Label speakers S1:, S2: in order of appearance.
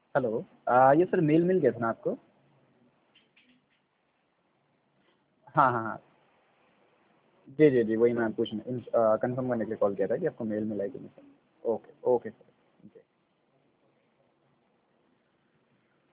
S1: Hello. ये sir mail मिल गया था ना आपको? हाँ हाँ हाँ। जी जी जी, वही मैं पूछना कंफर्म करने के लिए कॉल किया था कि आपको मेल मिला है कि नहीं सर। Okay okay sir.